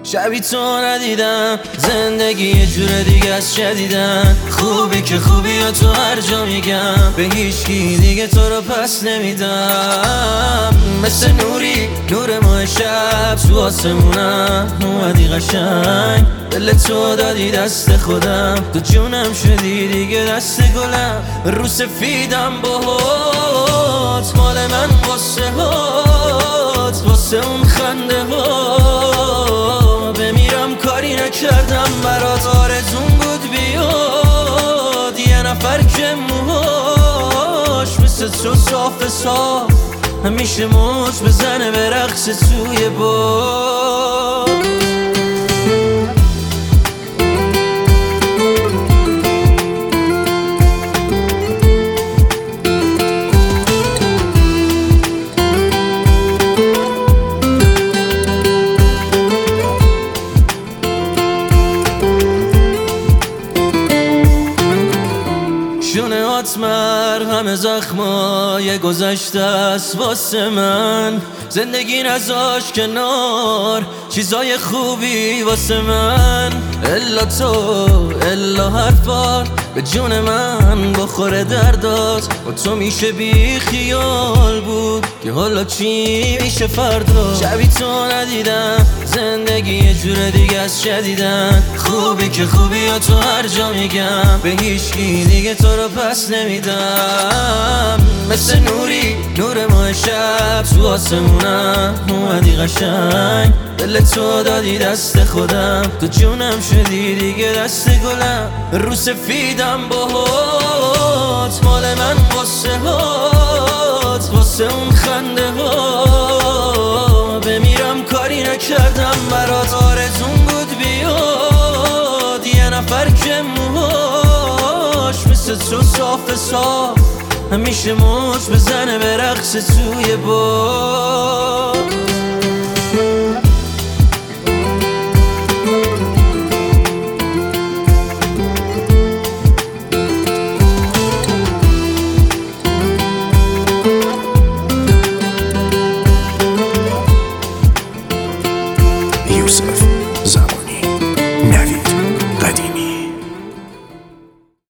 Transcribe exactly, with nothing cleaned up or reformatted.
شبی تو ندیدم، زندگی یه جور دیگه از شدیدن. خوبی که خوبی ها تو هر جا میگم، به هیچکی دیگه تو رو پس نمیدم. مثل نوری نور ماه شب تو آسمونم اومدی قشنگ، دل تو دادی دست خودم، تو جونم شدی دیگه دست گلم. رو سفیدم باهات، مال من واسه هات، واسه اون خنده ها بمیرم کاری نکردم برات. آرزون بود بیاد یه نفر که موهاش مثل تو صاف صاف همیشه موج بزنه به رقص توی باد. شونه هات مرهم زخمای گذشته است واسه من، زندگی نذاش کنار چیزای خوبی واسه من. الا تو الا حرفات به جون من بخوره دردات، با تو میشه بی خیال بود که حالا چی میشه فردا. شبی تو ندیدم، زندگی یه جور دیگه از شدیدن. خوبی که خوبی ها تو هر جا میگم، به هیچکی دیگه تو رو پس نمیدم. مثل نوری نور ماه شب تو آسمونم اومدی قشنگ، دل تو دادی دست خودم، تو جونم شدی دیگه دست گلم. رو سفیدم باهات، مال من واسه هات، واسه اون خنده ها بمیرم کاری نکردم برات. آرزون بود بیاد یه نفر که موهاش مثل تو صاف صاف همیشه موج بزنه به رقص توی باد.